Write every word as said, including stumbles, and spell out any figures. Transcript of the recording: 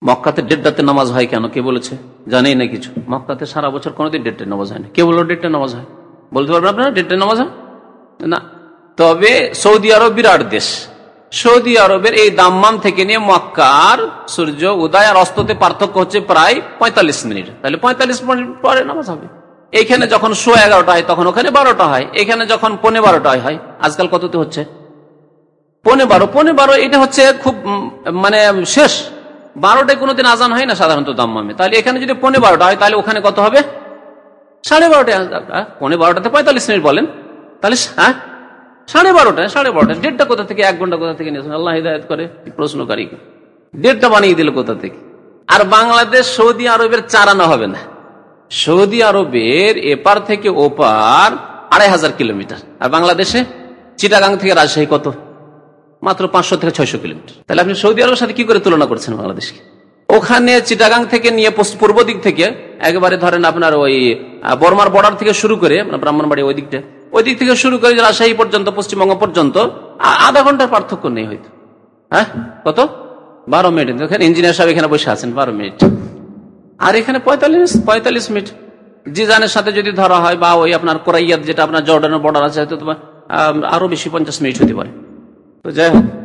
মক্কাতে দেড়টাতে নামাজ হয় কেন, কে বলেছে? জানেই না কিছু। মক্কাতে সারা বছর কোনোদিন দেড়টায় নামাজ হয় না। কে বললো দেড়টায় নামাজ হয়? বলতে পারবেন আপনারা দেড়টায় নামাজ হয় না? তবে সৌদি আরব বিরাট দেশ। সৌদি আরবের এই দাম্মাম থেকে নিয়ে মক্কার সূর্য উদয় আর অস্ততে পার্থক্য হচ্ছে প্রায় পঁয়তাল্লিশ মিনিট। তাহলে পঁয়তাল্লিশ মিনিট পরে নামাজ হবে। এখানে যখন সোয়া এগারোটা হয় তখন ওখানে বারোটা হয়, এখানে যখন পৌনে বারোটায় হয়। আজকাল কততে হচ্ছে? পৌনে বারো। পৌনে বারো এটা হচ্ছে খুব মানে শেষ। বারোটায় কোনোদিন আজান হয় না সাধারণত দাম্মামে। তাহলে এখানে যদি পৌনে বারোটা হয় তাহলে ওখানে কত হবে? সাড়ে বারোটায়। পৌনে বারোটাতে পঁয়তাল্লিশ মিনিট বলেন, তাহলে হ্যাঁ সাড়ে বারোটায়। সাড়ে বারোটায় দেড়টা কোথা থেকে, এক ঘন্টা কোথা থেকে নিয়েছেন? আল্লাহ হিদায়াত করে প্রশ্নকারী দেড়টা বানিয়ে দিল কোথা থেকে? আর বাংলাদেশ সৌদি আরবের চারানো হবে না। সৌদি আরবের এপার থেকে ওপার আড়াই হাজার কিলোমিটার, আর বাংলাদেশে চিটাগাং থেকে রাজশাহী কত? মাত্র পাঁচশো থেকে ছয়শো কিলোমিটার। তাহলে আপনি সৌদি আরবের সাথে কি করে তুলনা করছেন বাংলাদেশকে? ওখানে চিটাগাং থেকে নিয়ে পূর্ব দিক থেকে একেবারে ধরেন আপনার ওই বর্মার বর্ডার থেকে শুরু করে ব্রাহ্মণবাড়ি ওই দিকটা, ওই দিক থেকে শুরু করে রাজশাহী পর্যন্ত, পশ্চিমবঙ্গ পর্যন্ত আধা ঘন্টার পার্থক্য নেই হয়তো। হ্যাঁ কত? বারো মিনিট। দেখেন ইঞ্জিনিয়ার সাহেব এখানে বসে আছেন, বারো মিনিট। আর এখানে পঁয়তাল্লিশ পঁয়তাল্লিশ মিনিট। জিজানের সাথে যদি ধরা হয় বা ওই আপনার কোরাইয়াত যেটা আপনার জর্ডানের বর্ডার আছে, হয়তো আরো বেশি পঞ্চাশ মিনিট হতে পারে। তো যাই হোক,